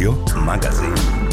Radio Magazin.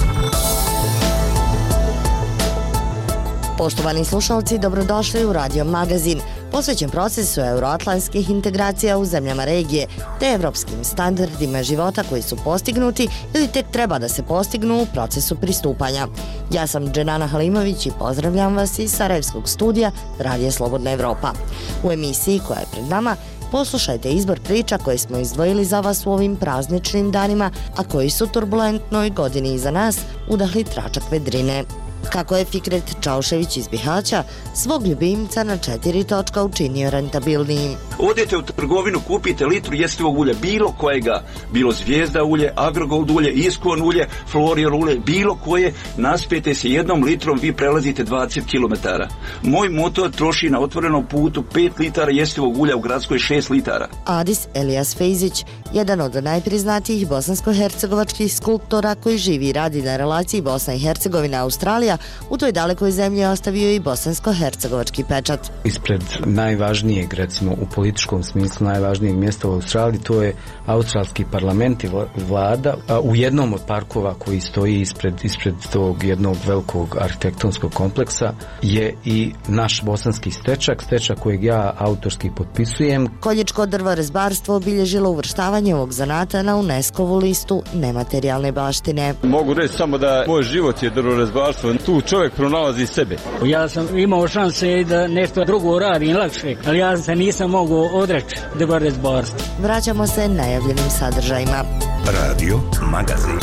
Poštovani slušalci, dobrodošli u Radio Magazin, posvećen procesu euroatlantskih integracija u zemljama regije, te evropskim standardima života koji su postignuti ili tek treba da se postignu u procesu pristupanja. Ja sam Dženana Halimović i pozdravljam vas iz Sarajevskog studija Radija Slobodna Evropa. U emisiji koja je pred nama poslušajte izbor priča koje smo izdvojili za vas u ovim prazničnim danima, a koji su turbulentnoj godini iza nas udahli tračak vedrine. Kako je Fikret Čaušević iz Bihaća svog ljubimca na 4 točka učinio rentabilnijim. Odete u trgovinu, kupite litru jestivog ulja, bilo kojega, bilo Zvijezda ulje, Agrogold ulje, Iskon ulje, Florior ulje, bilo koje, naspijete se 1 litrom, vi prelazite 20 km. Moj motor troši na otvorenom putu 5 litara jestivog ulja, u gradskoj 6 litara. Adis Elijas Fejzić, jedan od najpriznatijih bosansko-hercegovačkih skulptora koji živi i radi na relaciji Bosna i Hercegovina-Australija, u toj dalekoj zemlji ostavio i bosansko-hercegovački pečat. Ispred najvažnijeg, recimo u političkom smislu najvažnijeg mjesta u Australiji, to je australski parlament i vlada. U jednom od parkova koji stoji ispred tog jednog velikog arhitektonskog kompleksa je i naš bosanski stečak kojeg ja autorski potpisujem. Koljičko drvorezbarstvo obilježilo uvrštavanje ovog zanata na UNESCO-vu listu nematerijalne baštine. Mogu reći samo da moj život je drvorezbarstvo. Tu čovjek pronalazi sebe. Ja sam imao šanse da nešto drugo radim lakše, ali ja se nisam mogao odreći drvorezbarstva. Vraćamo se najavljenim sadržajima. Radio Magazin.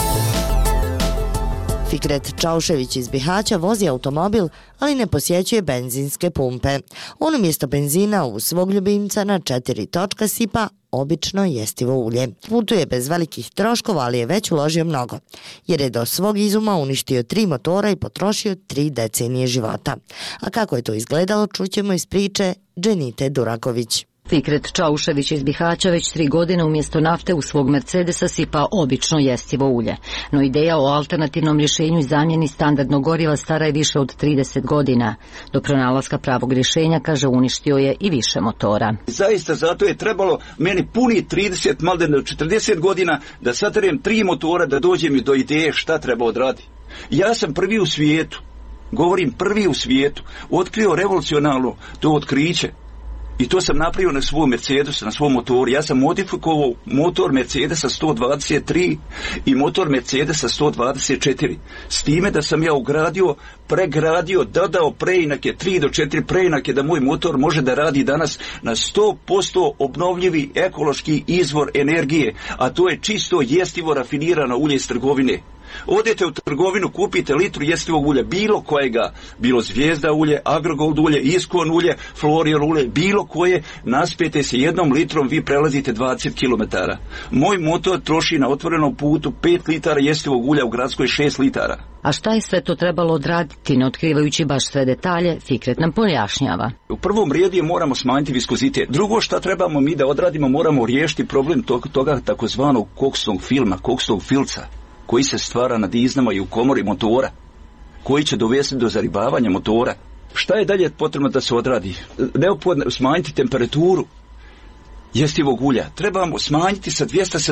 Fikret Čaušević iz Bihaća vozi automobil, ali ne posjećuje benzinske pumpe. On umjesto benzina u svog ljubimca na 4 točka sipa obično jestivo ulje. Putuje bez velikih troškova, ali je već uložio mnogo, jer je do svog izuma uništio 3 motora i potrošio 3 decenije života. A kako je to izgledalo, čućemo iz priče Dženite Duraković. Fikret Čaušević iz Bihaća već 3 godine umjesto nafte u svog Mercedesa sipa obično jestivo ulje. No ideja o alternativnom rješenju i zamjeni standardnog goriva stara je više od 30 godina. Do pronalaska pravog rješenja, kaže, uništio je i više motora. Zaista zato je trebalo meni puni 30, malde 40 godina da saterem 3 motora da dođem do ideje šta treba odraditi. Ja sam prvi u svijetu, govorim prvi u svijetu, otkrio revolucionalno to otkriće. I to sam napravio na svom Mercedesu, na svom motoru. Ja sam modifikovao motor Mercedesa 123 i motor Mercedesa 124. S time da sam ja pregradio, dodao preinake, 3 do 4 preinake, da moj motor može da radi danas na 100% obnovljivi ekološki izvor energije, a to je čisto jestivo rafinirano ulje iz trgovine. Odete u trgovinu, kupite litru jestivog ulja, bilo kojega, bilo Zvijezda ulje, Agrogold ulje, Iskon ulje, Florior ulje, bilo koje, naspijete se 1 litrom, vi prelazite 20 km. Moj motor troši na otvorenom putu 5 litara jestivog ulja, u gradskoj 6 litara. A šta je sve to trebalo odraditi, ne otkrivajući baš sve detalje, Fikret nam pojašnjava. U prvom redu moramo smanjiti viskozitet. Drugo šta trebamo mi da odradimo, moramo riješiti problem toga takozvanog koksnog filca, koji se stvara na diznama i u komori motora, koji će dovesti do zaribavanja motora. Šta je dalje potrebno da se odradi? Neophodno smanjiti temperaturu jestivog ulja. Trebamo smanjiti sa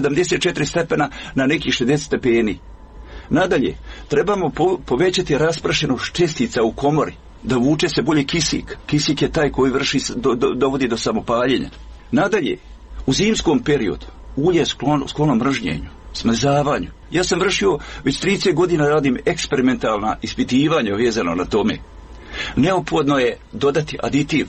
274 stepena na nekih 60 stepeni. Nadalje, trebamo povećati rasprašenost čestica u komori, da vuče se bolje kisik. Kisik je taj koji dovodi do samopaljenja. Nadalje, u zimskom periodu ulje je sklono mržnjenju, smrzavanju. Ja sam vršio, već 30 godina radim eksperimentalna ispitivanja vezano na tome. Neophodno je dodati aditiv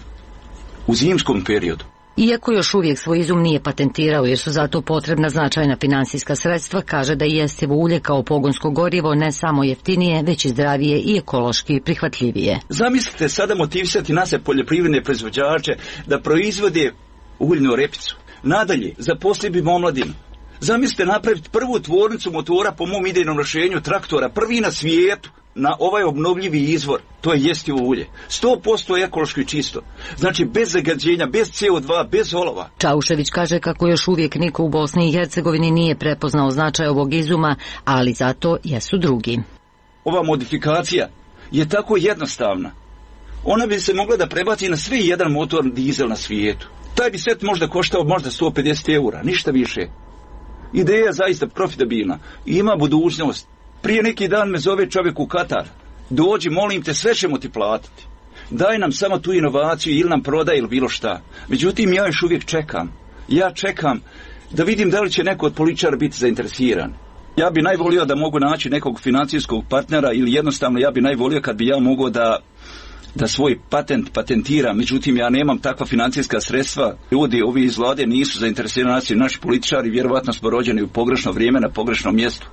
u zimskom periodu. Iako još uvijek svoj izum nije patentirao jer su zato potrebna značajna finansijska sredstva, kaže da je jestivo ulje kao pogonsko gorivo ne samo jeftinije, već i zdravije i ekološki prihvatljivije. Zamislite sada motivisati naše poljoprivredne proizvođače da proizvode uljnu repicu. Nadalje, zaposli bi omladinu. Zamislite napraviti prvu tvornicu motora po mom idejnom rješenju traktora, prvi na svijetu, na ovaj obnovljivi izvor, to je jestivo ulje. 100% ekološki čisto. Znači bez zagađenja, bez CO2, bez olova. Čaušević kaže kako još uvijek niko u Bosni i Hercegovini nije prepoznao značaj ovog izuma, ali zato jesu drugi. Ova modifikacija je tako jednostavna. Ona bi se mogla da prebaci na sve jedan motor dizel na svijetu. Taj bi set možda koštao možda 150 eura, ništa više. Ideja je zaista profitabilna. Ima budućnost. Prije neki dan me zove čovjek u Katar. Dođi, molim te, sve ćemo ti platiti. Daj nam samo tu inovaciju ili nam prodaj ili bilo šta. Međutim, ja još uvijek čekam. Ja čekam da vidim da li će neko od političara biti zainteresiran. Ja bi najvolio da mogu naći nekog financijskog partnera ili jednostavno ja bi najvolio kad bi ja mogao da svoj patent patentiram. Međutim, ja nemam takva financijska sredstva. Ljudi, ovi iz vlade nisu zainteresirani, naši političari, vjerovatno smo rođeni u pogrešno vrijeme na pogrešnom mjestu.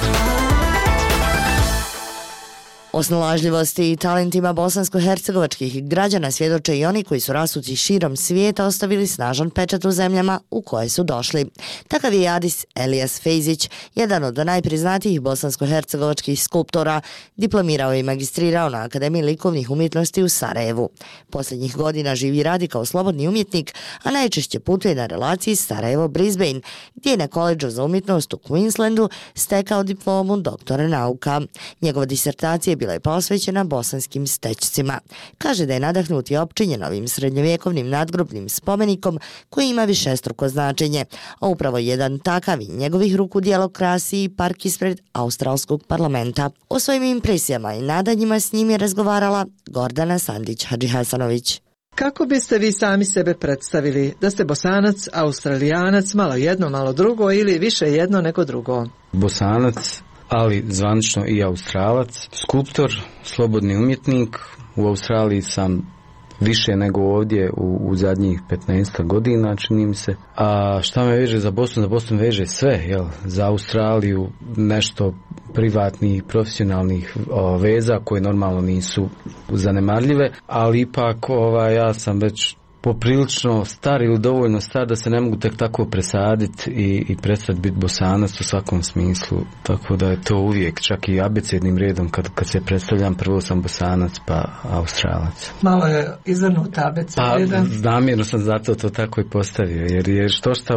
O snalažljivosti i talentima bosansko-hercegovačkih građana svjedoče i oni koji su rasuti širom svijeta ostavili snažan pečat u zemljama u koje su došli. Takav je Adis Elias Fejzić, jedan od najpriznatijih bosansko-hercegovačkih skulptora, diplomirao i magistrirao na Akademiji likovnih umjetnosti u Sarajevu. Posljednjih godina živi i radi kao slobodni umjetnik, a najčešće putuje na relaciji Sarajevo-Brisbane, gdje je na koledžu za umjetnost u Queenslandu stekao diplomu doktora nauka. Njegova disertacija bila je posvećena bosanskim stečcima. Kaže da je nadahnut i opčinjen ovim srednjovjekovnim nadgrobnim spomenikom koji ima višestruko značenje, a upravo jedan takav i njegovih ruku djelo krasi i park ispred Australskog parlamenta. O svojim impresijama i nadanjima s njim je razgovarala Gordana Sandić-Hadžihasanović. Kako biste vi sami sebe predstavili? Da ste Bosanac, Australijanac, malo jedno, malo drugo ili više jedno nego drugo? Bosanac, ali zvanično i Australac, skulptor, slobodni umjetnik. U Australiji sam više nego ovdje u zadnjih 15 godina, čini mi se. A šta me veže za Bosnu? Za Bosnu veže sve, jel? Za Australiju nešto privatnih, profesionalnih veza koje normalno nisu zanemarljive, ali ipak ja sam već poprilično star ili dovoljno star da se ne mogu tek tako presaditi i prestati biti Bosanac u svakom smislu, tako da je to uvijek, čak i abecednim redom kad se predstavljam, prvo sam Bosanac pa Australac. Malo je izvrnuta abeceda. Namjerno sam zato to tako i postavio, jer je što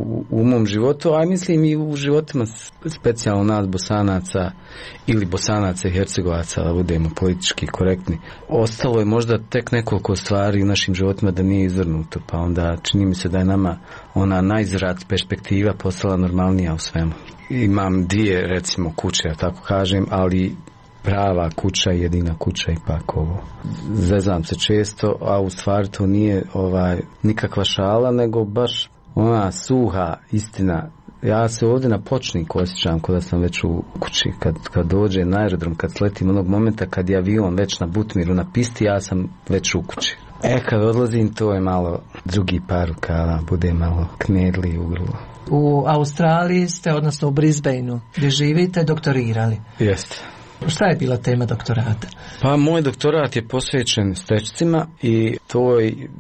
u mom životu, a mislim i u životima specijalno nas Bosanaca ili Bosanaca i Hercegovaca, da budemo politički korektni, ostalo je možda tek nekoliko stvari u našim životima da nije izvrnuto, pa onda čini mi se da je nama ona najzrat perspektiva postala normalnija u svemu. Imam dvije, recimo, kuće, ja tako kažem, ali prava kuća i jedina kuća ipak ovo. Zezam se često, a u stvari to nije nikakva šala, nego baš ona suha istina. Ja se ovdje na Pločniku osjećam kao da sam već u kući. Kad dođe na aerodrom, kad sletim onog momenta kad je avion već na Butmiru na pisti, ja sam već u kući. Kad odlazim, to je malo drugi par rukava, bude malo knedli u grlu. U Australiji ste, odnosno u Brisbaneu, gdje živite, doktorirali. Jeste. Šta je bila tema doktorata? Pa moj doktorat je posvećen stečcima i to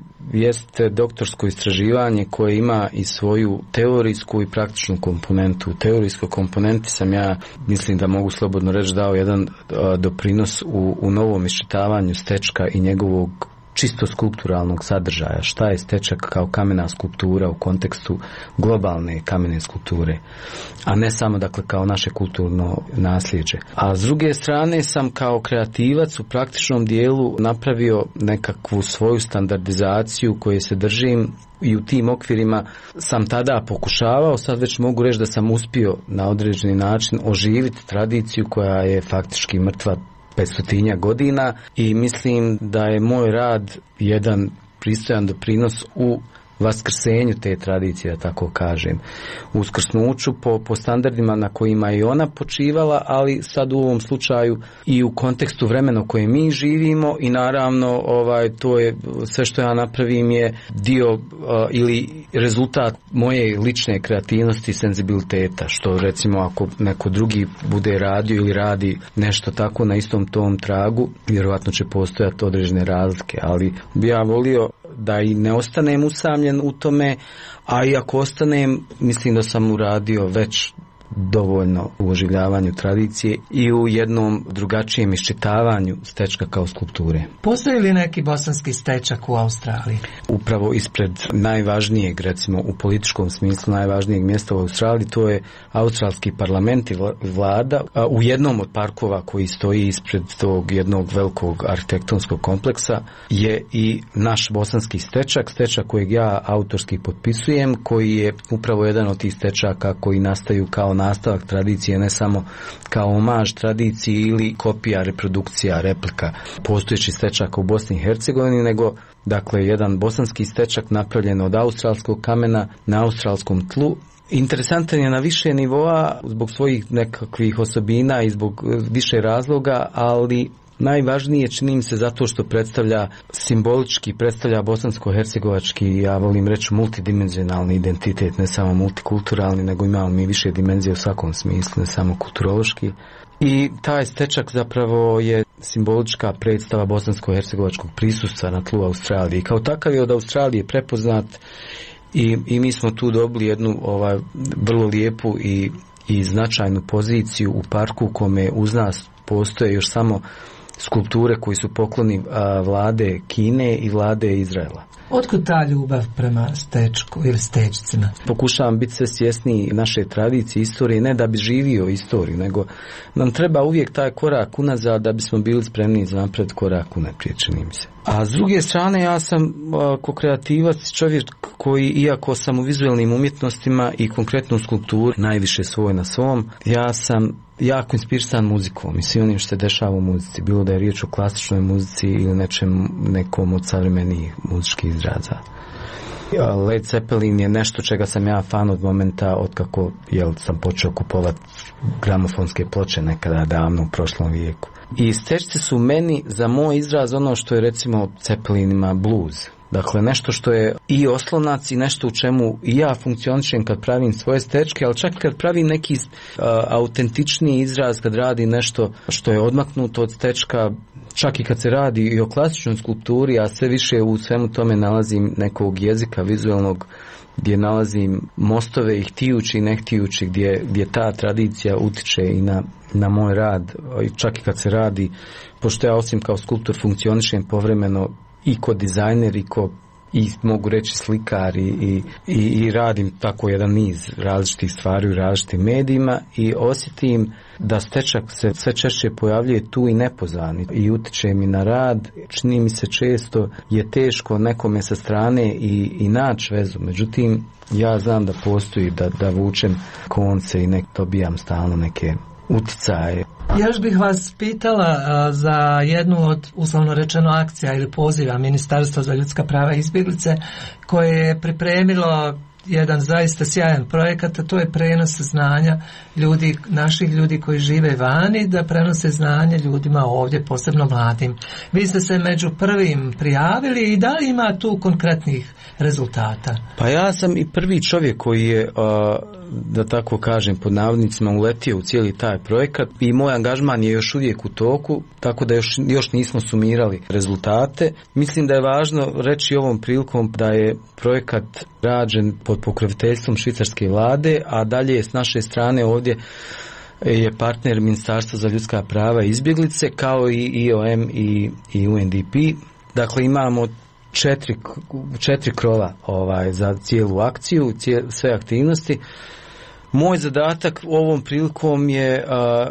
jeste doktorsko istraživanje koje ima i svoju teorijsku i praktičnu komponentu. U teorijskoj komponenti sam ja, mislim da mogu slobodno reći, dao jedan doprinos u novom iščitavanju stečka i njegovog čisto skulpturalnog sadržaja. Šta je stečak kao kamena skulptura u kontekstu globalne kamene skulpture, a ne samo kao naše kulturno nasljeđe. A s druge strane sam kao kreativac u praktičnom dijelu napravio nekakvu svoju standardizaciju koje se držim i u tim okvirima sam tada pokušavao, sad već mogu reći da sam uspio na određeni način oživiti tradiciju koja je faktički mrtva 500 godina i mislim da je moj rad jedan pristojan doprinos u vaskrsenju te tradicije, da tako kažem. Uskrsnuću po standardima na kojima je ona počivala, ali sad u ovom slučaju i u kontekstu vremena u kojem mi živimo i naravno to je sve što ja napravim je dio ili rezultat moje lične kreativnosti i senzibiliteta, što recimo ako neko drugi bude radio ili radi nešto tako na istom tom tragu, vjerojatno će postojati određene razlike, ali bi ja volio da i ne ostanem usamljen u tome, a i ako ostanem, mislim da sam uradio već dovoljno u oživljavanju tradicije i u jednom drugačijem iščitavanju stečka kao skulpture. Postoji li neki bosanski stečak u Australiji? Upravo ispred najvažnijeg, recimo u političkom smislu najvažnijeg mjesta u Australiji, to je australski parlament i vlada. U jednom od parkova koji stoji ispred tog jednog velikog arhitektonskog kompleksa je i naš bosanski stečak kojeg ja autorski potpisujem, koji je upravo jedan od tih stečaka koji nastaju kao nastavak tradicije, ne samo kao omaž tradiciji ili kopija, reprodukcija, replika postojećih stečaka u Bosni i Hercegovini, nego dakle jedan bosanski stečak napravljen od australskog kamena na australskom tlu. Interesantan je na više nivoa zbog svojih nekakvih osobina i zbog više razloga, ali najvažnije čini mi se zato što simbolički predstavlja bosansko-hercegovački, ja volim reći multidimenzionalni identitet, ne samo multikulturalni, nego imamo mi više dimenzije u svakom smislu, ne samo kulturološki. I taj stečak zapravo je simbolička predstava bosansko-hercegovačkog prisustva na tlu Australije. I kao takav je od Australije prepoznat i mi smo tu dobili jednu vrlo lijepu i značajnu poziciju u parku u kome uz nas postoje još samo skulpture koji su pokloni vlade Kine i vlade Izraela. Otkud ta ljubav prema stečku ili stečcima? Pokušavam biti sve svjesniji naše tradicije, istorije, ne da bi živio istoriju, nego nam treba uvijek taj korak unazad da bismo bili spremni za napred korak unaprijed, čini mi se. A s druge strane, ja sam ko kreativac čovjek koji, iako sam u vizualnim umjetnostima i konkretno u skulpturi najviše svoj na svom, ja sam jako inspirisan muzikom i svim onim što se dešava u muzici, bilo da je riječ o klasičnoj muzici ili nekom od savremenih muzičkih izraza. Led Zeppelin je nešto čega sam ja fan od momenta od kako sam počeo kupovati gramofonske ploče nekada davno u prošlom vijeku. I stečci su meni za moj izraz ono što je recimo Zeppelinima blues. Dakle, nešto što je i oslonac i nešto u čemu i ja funkcionišem kad pravim svoje stečke, ali čak i kad pravim neki autentičniji izraz, kad radi nešto što je odmaknuto od stečka, čak i kad se radi i o klasičnoj skulpturi, a sve više u svemu tome nalazim nekog jezika vizualnog, gdje nalazim mostove i htijući i ne htijući, gdje ta tradicija utiče i na moj rad, čak i kad se radi, pošto ja osim kao skulptor funkcionišem povremeno i ko dizajner i mogu reći slikar i radim tako jedan niz različitih stvari u različitim medijima i osjetim da stečak se sve češće pojavljuje tu i nepozvani i utiče mi na rad. Čini mi se često je teško nekome sa strane i naći vezu, međutim ja znam da postoji, da vučem konce i dobijam stalno neke uticaje. Još bih vas pitala za jednu od, uslovno rečeno, akcija ili poziva Ministarstva za ljudska prava i izbjeglice koje je pripremilo jedan zaista sjajan projekat, a to je prenos znanja ljudi, naših ljudi koji žive vani, da prenose znanje ljudima ovdje, posebno mladim. Vi ste se među prvim prijavili i da li ima tu konkretnih rezultata? Pa ja sam i prvi čovjek koji je, da tako kažem, pod navodnicima uletio u cijeli taj projekat i moj angažman je još uvijek u toku, tako da još nismo sumirali rezultate. Mislim da je važno reći ovom prilikom da je projekat rađen pod pokroviteljstvom švicarske vlade, a dalje s naše strane ovdje je partner Ministarstva za ljudska prava i izbjeglice, kao i IOM i UNDP. Dakle, imamo četiri krova za cijelu akciju, sve aktivnosti. Moj zadatak ovom prilikom je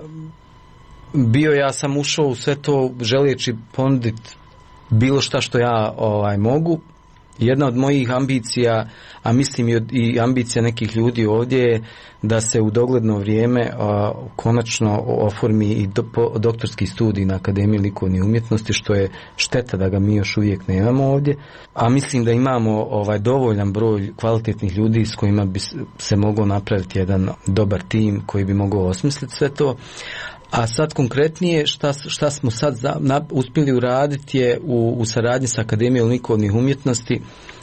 bio, ja sam ušao u sve to želeći ponuditi bilo šta što ja mogu. Jedna od mojih ambicija, a mislim i ambicija nekih ljudi ovdje je da se u dogledno vrijeme konačno oformi i doktorski studij na Akademiji likovnih umjetnosti, što je šteta da ga mi još uvijek nemamo ovdje. A mislim da imamo dovoljan broj kvalitetnih ljudi s kojima bi se mogao napraviti jedan dobar tim koji bi mogao osmisliti sve to. A sad konkretnije šta smo sad uspjeli uraditi je u saradnji sa Akademijom likovnih umjetnosti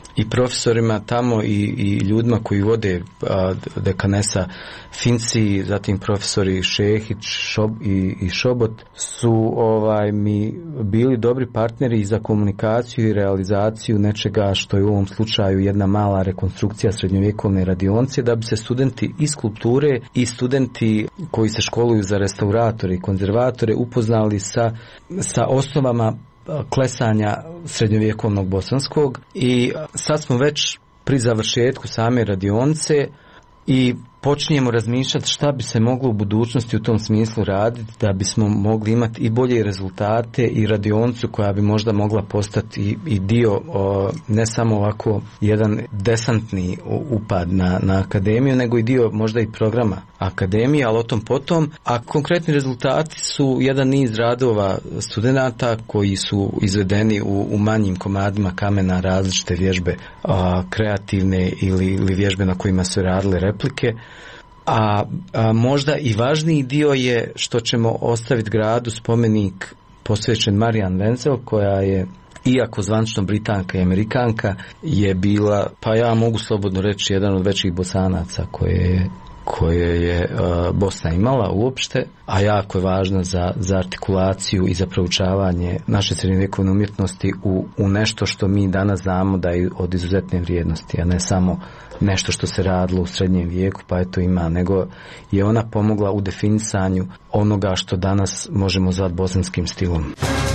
i profesorima tamo i ljudima koji vode dekanesa Finci, zatim profesori Šehić i Šobot su mi bili dobri partneri za komunikaciju i realizaciju nečega što je u ovom slučaju jedna mala rekonstrukcija srednjovjekovne radionice, da bi se studenti iz kulture i studenti koji se školuju za restauratore i konzervatore upoznali sa osnovama klesanja srednjovjekovnog bosanskog. I sad smo već pri završetku same radionice i počinjemo razmišljati šta bi se moglo u budućnosti u tom smislu raditi da bismo mogli imati i bolje rezultate i radionicu koja bi možda mogla postati i dio ne samo ovako jedan desantni upad na akademiju, nego i dio možda i programa akademije, ali o tom potom. A konkretni rezultati su jedan niz radova studenata koji su izvedeni u manjim komadima kamena, različite vježbe kreativne ili vježbe na kojima su radile replike. A možda i važniji dio je što ćemo ostaviti gradu spomenik posvećen Marian Wenzel, koja je, iako zvanično Britanka i Amerikanka, je bila, pa ja mogu slobodno reći, jedan od većih Bosanaca koje je Bosna imala uopšte, a jako je važna za artikulaciju i za proučavanje naše srednjovjekovne umjetnosti u nešto što mi danas znamo da je od izuzetne vrijednosti, a ne samo nešto što se radilo u srednjem vijeku pa eto ima, nego je ona pomogla u definisanju onoga što danas možemo zvati bosanskim stilom.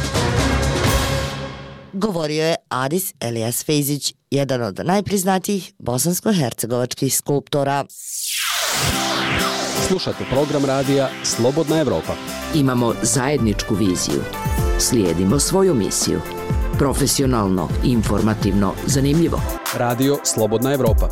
Govorio je Adis Elijas Fejzić, jedan od najpriznatijih bosansko-hercegovačkih skulptora. Slušate program radija Slobodna Evropa. Imamo zajedničku viziju. Slijedimo svoju misiju. Profesionalno, informativno, zanimljivo. Radio Slobodna Evropa.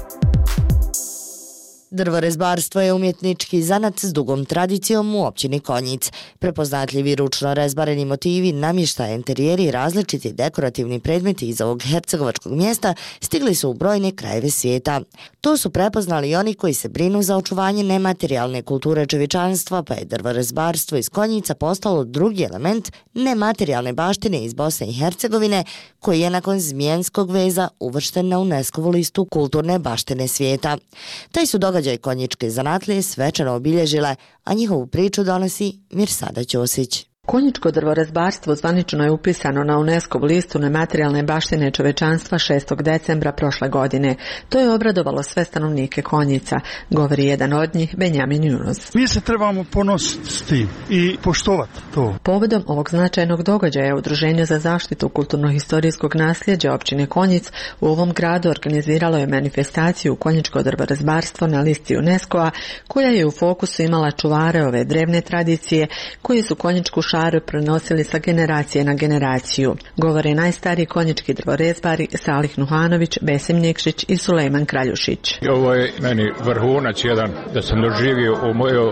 Drvorezbarstvo je umjetnički zanat s dugom tradicijom u općini Konjic. Prepoznatljivi ručno rezbareni motivi, namještaj, interijeri i različiti dekorativni predmeti iz ovog hercegovačkog mjesta stigli su u brojne krajeve svijeta. To su prepoznali i oni koji se brinu za očuvanje nematerijalne kulture čovječanstva, pa je drvorezbarstvo iz Konjica postalo drugi element nematerijalne baštine iz Bosne i Hercegovine, koji je nakon Zmijenskog veza uvršten na UNESCO-vu listu kulturne baštine svijeta. Taj su događaj konjičke zanatlije svečano obilježile, a njihovu priču donosi Mirsada Ćosić. Konjičko drvorezbarstvo zvanično je upisano na UNESCO-vu listu nematerijalne baštine čovečanstva 6. decembra prošle godine. To je obradovalo sve stanovnike Konjica, govori jedan od njih, Benjamin Yunus. Mi se trebamo ponositi s tim i poštovati to. Povodom ovog značajnog događaja Udruženje za zaštitu kulturno-historijskog nasljeđa općine Konjic u ovom gradu organiziralo je manifestaciju Konjičko drvorezbarstvo na listi UNESCO-a, koja je u fokusu imala čuvare ove drevne tradicije koji su konjičku šaru prenosili sa generacije na generaciju. Govore najstariji konjički drvorezbari Salih Nuhanović, Besim Nikšić i Sulejman Kraljušić. Ovo je meni vrhunac jedan da sam doživio u mojoj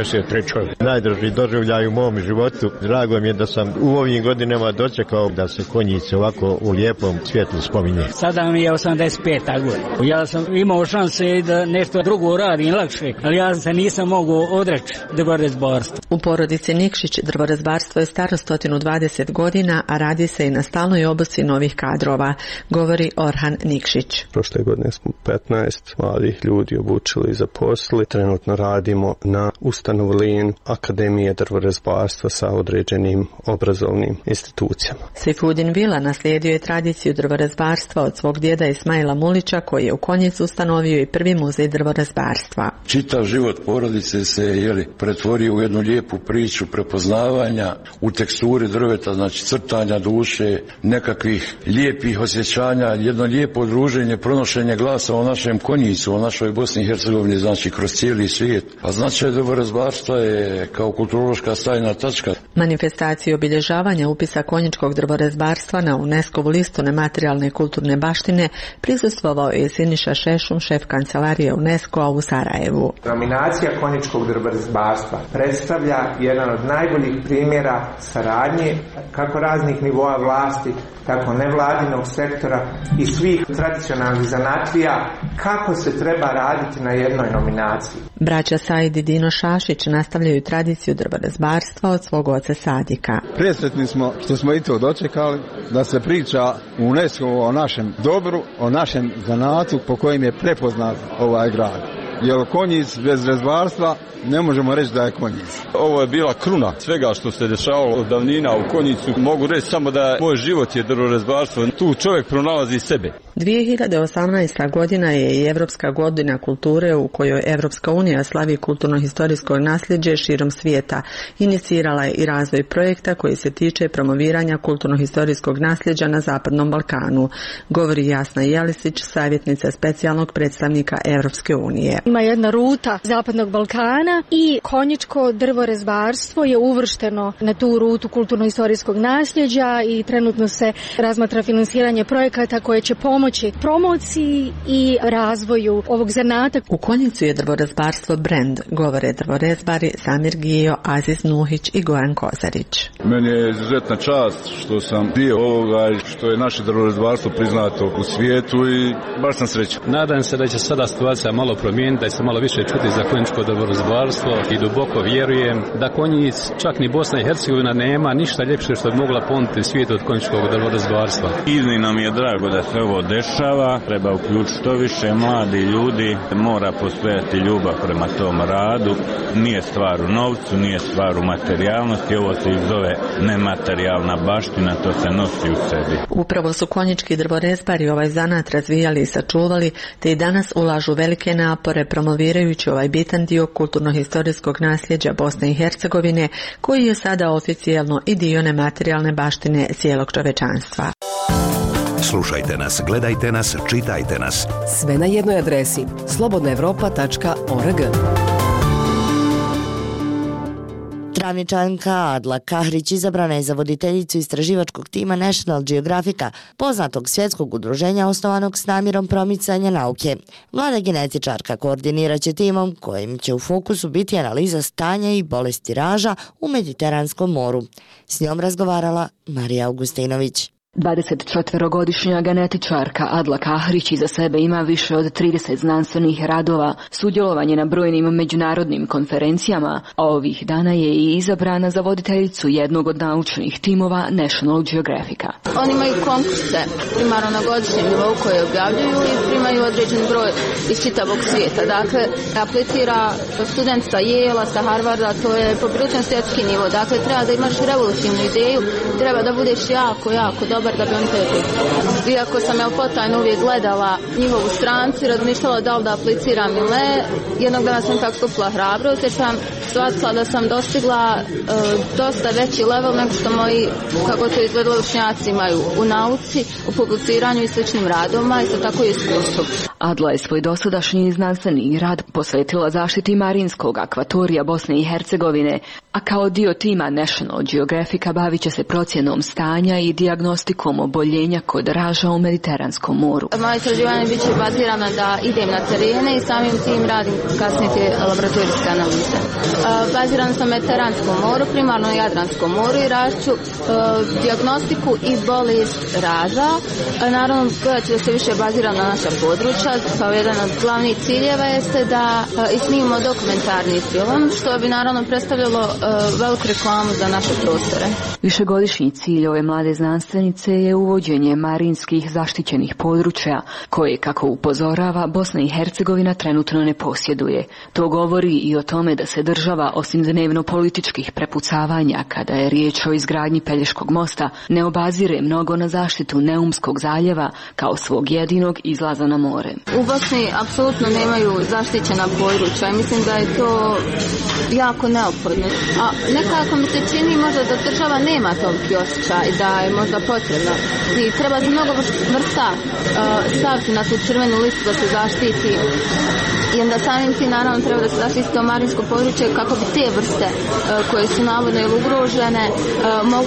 83. Najdraži doživljaj u mom životu. Drago mi je da sam u ovim godinama dočekao da se Konjice ovako u lijepom svijetlu spominje. Sada mi je 85. godina. Ja sam imao šanse da nešto drugo radim lakše, ali ja se nisam mogao odreći drvorezbarstva. U porodici Nikšić drvorezbarstvo je staro 120 godina, a radi se i na stalnoj obuci novih kadrova, govori Orhan Nikšić. Prošle godine smo 15 mladih ljudi obučili i zaposlili. Trenutno radimo na ustanovljenju Akademije drvorezbarstva sa određenim obrazovnim institucijama. Sejfudin Vila naslijedio je tradiciju drvorezbarstva od svog djeda Ismaila Mulića, koji je u Konjicu ustanovio i prvi muzej drvorezbarstva. Čitav život porodice se pretvorio u jednu lijepu priču prepoznavanja u teksturi drveta, znači crtanja duše, nekakvih lijepih osjećanja, jedno lijepo druženje, pronošenje glasa o našem Konjicu, o našoj Bosni i Hercegovini, znači kroz cijeli svijet. A značaj drvorezbarstva je kao kulturološka stajna tačka. Manifestaciju obilježavanja upisa konjičkog drvorezbarstva na UNESCO-vu listu nematerijalne kulturne baštine prisustvovao je Siniša Šešum, šef kancelarije UNESCO-a u Sarajevu. Nominacija konjičkog drvorezbarstva predstavlja jedan od najboljih primjera primjera saradnje kako raznih nivoa vlasti, tako nevladinog sektora i svih tradicionalnih zanatlija, kako se treba raditi na jednoj nominaciji. Braća Said i Dino Šašić nastavljaju tradiciju drvorezbarstva od svog oca Sadika. Presretni smo što smo i to dočekali, da se priča u UNESCO o našem dobru, o našem zanatu po kojem je prepoznat ovaj grad. Jer Konjic bez rezbarstva ne možemo reći da je Konjic. Ovo je bila kruna svega što se dešavalo od davnina u Konjicu. Mogu reći samo da moj život je drvorezbarstvo. Tu čovjek pronalazi sebe. 2018. godina je i Evropska godina kulture u kojoj Evropska unija slavi kulturno-historijsko nasljeđe širom svijeta. Inicirala je i razvoj projekta koji se tiče promoviranja kulturno-historijskog nasljeđa na Zapadnom Balkanu, govori Jasna Jelisić, savjetnica specijalnog predstavnika Evropske unije. Ima jedna ruta Zapadnog Balkana i konjičko drvorezbarstvo je uvršteno na tu rutu kulturno-historijskog nasljeđa i trenutno se razmatra finansiranje projekata koje će pomoći promociji i razvoju ovog zanata. U Konjicu je drvorezbarstvo brend, govore drvorezbari Samir Gijo, Aziz Nuhić i Gojan Kozarić. Meni je izuzetna čast što sam dio ovoga i što je naše drvorezbarstvo priznato u svijetu i baš sam srećan. Nadam se da će sada situacija malo promijeniti, da se malo više čuti za konjičko drvorezbarstvo i duboko vjerujem da Konjic, čak ni Bosna i Hercegovina, nema ništa ljepše što bi mogla ponuditi svijetu od konjičkog drvorezbarstva. Iznimno mi je drago da se ovo dešava, treba uključiti što više mladi ljudi, mora postojati ljubav prema tom radu, nije stvar u novcu, nije stvar u materijalnosti, ovo se zove nematerijalna baština, to se nosi u sebi. Upravo su konjički drvorezbari ovaj zanat razvijali i sačuvali, te i danas ulažu velike napore promovirajući ovaj bitan dio kulturno-historijskog nasljeđa Bosne i Hercegovine, koji je sada oficijelno i dio nematerijalne baštine cijelog čovečanstva. Slušajte nas, gledajte nas, čitajte nas. Sve na jednoj adresi slobodnaevropa.org. Travničanka Adla Kahrić izabrana je za voditeljicu istraživačkog tima National Geographica, poznatog svjetskog udruženja osnovanog s namjerom promicanja nauke. Mlada genetičarka koordinirat će timom kojim će u fokusu biti analiza stanja i bolesti raža u Mediteranskom moru. S njom razgovarala Marija Augustinović. 24-godišnja genetičarka Adla Kahrić iza sebe ima više od 30 znanstvenih radova, sudjelovanje na brojnim međunarodnim konferencijama, a ovih dana je i izabrana za voditeljicu jednog od naučnih timova National Geographica. Oni imaju konkurse, primarno na godišnjem nivou koje objavljuju i primaju određen broj iz čitavog svijeta. Dakle, aplicira student sa Yale-a, sa Harvarda, to je poprilično svjetski nivo. Dakle, treba da imaš revolutivnu ideju, treba da budeš jako dobar da bi on te. Iako sam potajno uvijek gledala njihovu stranicu i razmišljala da li da apliciram ili ne, jednog dana sam tako skupila hrabrost jer sam shvatila da sam dostigla dosta veći level nego što moji, kako to izgledalo, učenjaci imaju u nauci, u publiciranju i sličnim radovima i sa tako iskustvom. Adla je svoj dosadašnji znanstveni rad posvetila zaštiti marinskog akvatorija Bosne i Hercegovine, a kao dio tima National Geographica bavit će se procjenom stanja i dijagnostikom oboljenja kod raža u Mediteranskom moru. Moje istraživanje bit će bazirano da idem na terene i samim tim radim kasnije te laboratorijske analize. Bazirano sam na Mediteranskom moru, primarno na Jadranskom moru i rašću dijagnostiku i bolest raža. Naravno, gledat ću da se više baziram na naša područja, kao jedan od glavnih ciljeva jeste da snimimo dokumentarni film, što bi naravno predstavljalo veliku reklamu za naše prostore. Višegodišnji cilj ove mlade znanstvenice je uvođenje marinskih zaštićenih područja, koje, kako upozorava, Bosna i Hercegovina trenutno ne posjeduje. To govori i o tome da se država, osim dnevno političkih prepucavanja kada je riječ o izgradnji Pelješkog mosta, ne obazire mnogo na zaštitu Neumskog zaljeva kao svog jedinog izlaza na more. U Bosni apsolutno nemaju zaštićena područja i mislim da je to jako neophodno. A nekako mi se čini možda da država nema toliki osjećaj da je možda potrebno. I treba se mnogo vrsta staviti na tu crvenu listu da se zaštiti. I onda samim tim naravno treba da se zaštiti to marinsko područje kako bi te vrste koje su navodno ili ugrožene mogu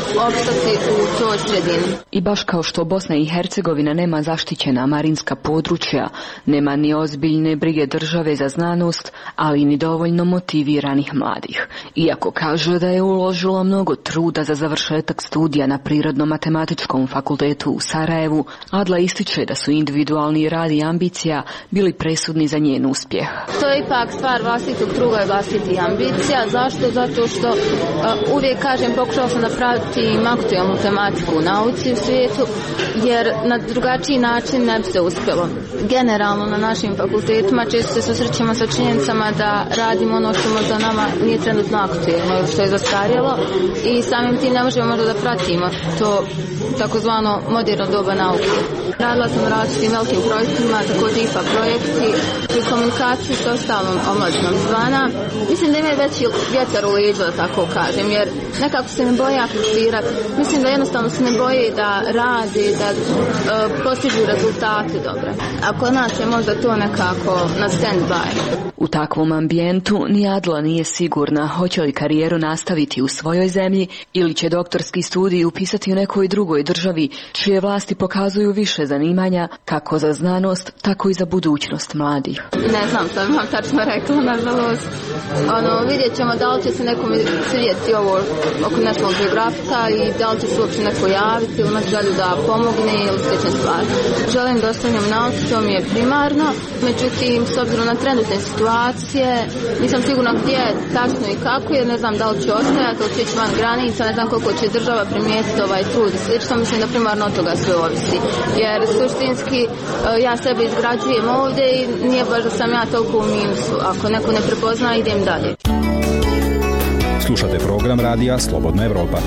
opstati u toj sredini. I baš kao što Bosna i Hercegovina nema zaštićena marinska područja, nema ni ozbiljne brige države za znanost, ali ni dovoljno motiviranih mladih. Iako kaže da je uložilo mnogo truda za završetak studija na Prirodno-matematičkom fakultetu u Sarajevu, Adla ističe da su individualni rad i ambicija bili presudni za njen uspjeh. To je ipak stvar vlastitog truda i vlastitih ambicija. Zašto? Zato što uvijek kažem, pokušala sam da pratim aktualnu tematiku u nauci u svijetu, jer na drugačiji način ne bi se uspjelo. Generalno na našim fakultetima često se susrećemo sa činjenicama da radimo ono što možda nama nije trenutno aktualno, što je zastarjelo i samim tim ne možemo možda da pratimo to takozvano moderno doba nauke. Radila sam u različitim velikim projektima, također IPA projekti, pri komunikaciji s ostalom omladinom zvana. Mislim da imaju veći vjetar u leđu, da tako kažem, jer nekako se ne boje aplicirati. Mislim da jednostavno se ne boje da rade, da postižu rezultate dobre. A kod nas je možda to nekako na stand-by. U takvom ambijentu ni Adla nije sigurna hoće li karijeru nastaviti u svojoj zemlji ili će doktorski studij upisati u nekoj drugoj državi čije vlasti pokazuju više zanimanja kako za znanost, tako i za budućnost mladih. Ne znam, to vam tačno rekla, nažalost. Vidjet ćemo da li će se nekome svidjeti ovo oko nacionalnog geografika i da li će se uopće neko javiti ili nas želju da pomogne ili slične stvari. Želim da ostavljam nauci, to mi je primarno, međutim, s obzirom na trenutne situacije, nisam sigurna gdje tačno i kako, jer ne znam da li će ostajati, ili će ići van granica, ne znam koliko će država primijetiti ovaj trud i slično, mislim da primarno od toga sve ovisi. Jer suštinski ja sebe izgrađujem ovdje i nije baš da sam ja toliko u minusu. Ako neko ne prepozna, idem dalje. Slušate program radija Slobodna Evropa.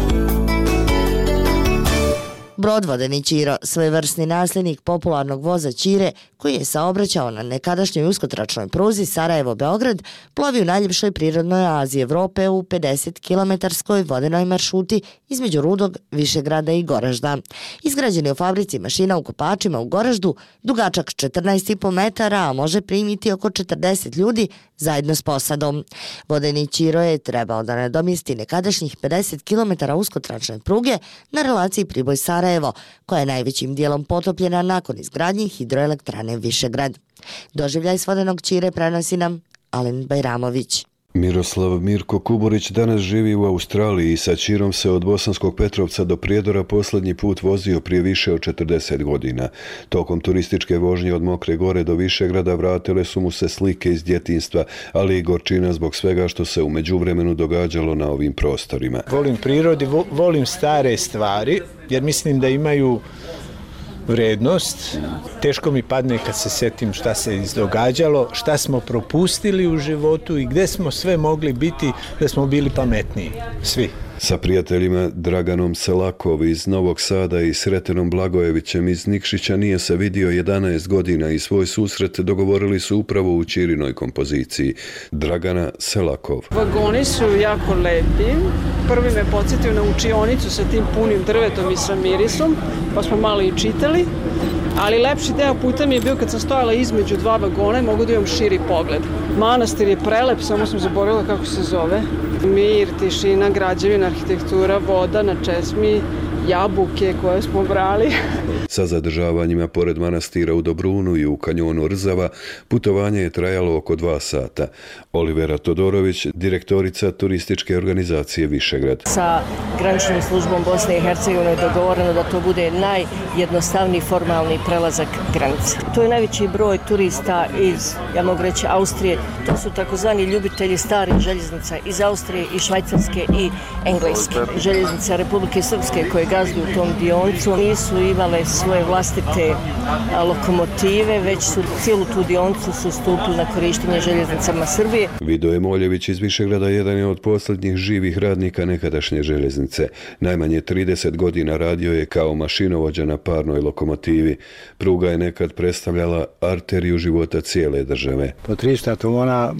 Brod vodeni Ćiro, svojevrsni nasljednik popularnog voza Ćire, koji je saobraćao na nekadašnjoj uskotračnoj pruzi Sarajevo-Beograd, plovi u najljepšoj prirodnoj oazi Evrope u 50-kilometarskoj vodenoj maršruti između Rudog, Višegrada i Goražda. Izgrađen je u fabrici mašina u Kopačima u Goraždu, dugačak 14,5 metara, a može primiti oko 40 ljudi zajedno s posadom. Vodeni Ćiro je trebao da nadomjesti nekadašnjih 50 km uskotračne pruge na relaciji Priboj-Sarajevo, koja je najvećim dijelom potopljena nakon izgradnje hidroelektrane Višegrad. Doživljaj s vodenog Ćire prenosi nam Alen Bajramović. Miroslav Mirko Kuburić danas živi u Australiji i sa Ćirom se od Bosanskog Petrovca do Prijedora posljednji put vozio prije više od 40 godina. Tokom turističke vožnje od Mokre Gore do Višegrada vratile su mu se slike iz djetinjstva, ali i gorčina zbog svega što se u međuvremenu događalo na ovim prostorima. Volim prirodi, volim stare stvari, jer mislim da imaju vrednost. Teško mi padne kad se sjetim šta se izdogađalo, šta smo propustili u životu i gdje smo sve mogli biti da smo bili pametniji. Svi. Sa prijateljima Draganom Selakov iz Novog Sada i Sretenom Blagojevićem iz Nikšića nije se vidio 11 godina i svoj susret dogovorili su upravo u Ćirinoj kompoziciji. Dragana Selakov. Vagoni su jako lepi. Prvi me podsjetio na učionicu sa tim punim drvetom i sa mirisom, pa smo malo i čitali. Ali lepši deo puta mi je bio kad sam stojala između dva vagona i mogu da imam širi pogled. Manastir je prelep, samo sam zaboravila kako se zove. Mir, tišina, građevina, arhitektura, voda na česmi, jabuke koje smo brali. Sa zadržavanjima pored manastira u Dobrunu i u kanjonu Rzava, putovanje je trajalo oko 2 sata. Olivera Todorović, direktorica turističke organizacije Višegrad. Sa graničnom službom Bosne i Hercegovine je dogovoreno da to bude najjednostavniji formalni prelazak granice. To je najveći broj turista iz, ja mogu reći, Austrije. To su takozvani ljubitelji starih željeznica iz Austrije i Švajcarske i Engleske. Željeznica Republike Srpske koje gazduju tom dioncu nisu imale svoje vlastite lokomotive, već su cijelu tu dioncu su stupili na korištenje željeznicama Srbije. Vidoje Moljević iz Višegrada jedan je od posljednjih živih radnika nekadašnje željeznice. Najmanje 30 godina radio je kao mašinovođa na parnoj lokomotivi. Pruga je nekad predstavljala arteriju života cijele države. Po 300 tona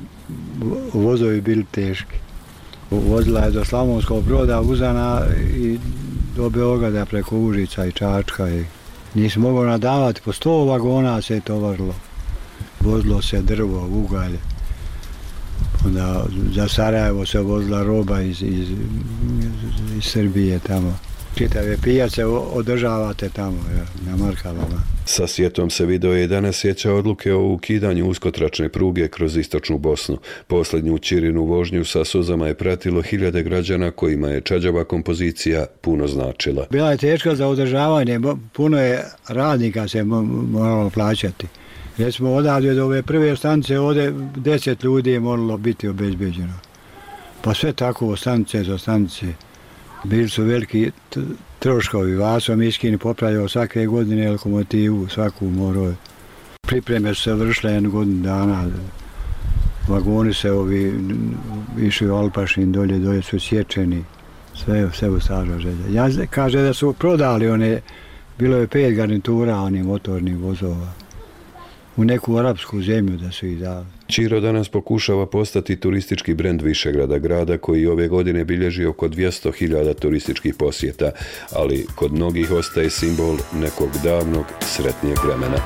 vozovi bili teški. Vozila je do Slavonskog Broda, Uzana i do Beograda preko Užica i Čačka. Nisi mogao nadavati, po 100 vagona se je tovarilo. Vozilo se drvo, ugalj. Onda za Sarajevo se vozila roba iz Srbije tamo. Čitave pijace održavate tamo, na Markavama. Sa sjetom se video je danas sjeća odluke o ukidanju uskotračne pruge kroz istočnu Bosnu. Posljednju Ćirinu vožnju sa suzama je pratilo hiljade građana kojima je Čađava kompozicija puno značila. Bila je teška za održavanje, puno je radnika se moralo plaćati. Recimo odavde do ove prve stanice, ovdje 10 ljudi je moralo biti obezbeđeno. Pa sve tako od stanice do stanice. Bili su veliki troškovi. Vaso Miškin popravljao svake godine lokomotivu, svaku morao. Pripreme su se vršile jednu godinu dana. Vagoni se išli u Alpašin, dolje su sječeni. Sve u staro želje. Ja kaže da su prodali one, bilo je 5 garnitura onih motornih vozova. U neku arapsku zemlju da su ih dali. Čiro danas pokušava postati turistički brend Višegrada, grada koji ove godine bilježi oko 200.000 turističkih posjeta, ali kod mnogih ostaje simbol nekog davnog, sretnijeg vremena.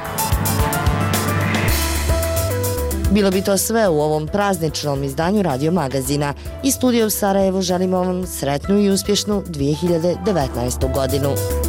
Bilo bi to sve u ovom prazničnom izdanju Radio Magazina. Iz studija u Sarajevu želimo vam sretnu i uspješnu 2019. godinu.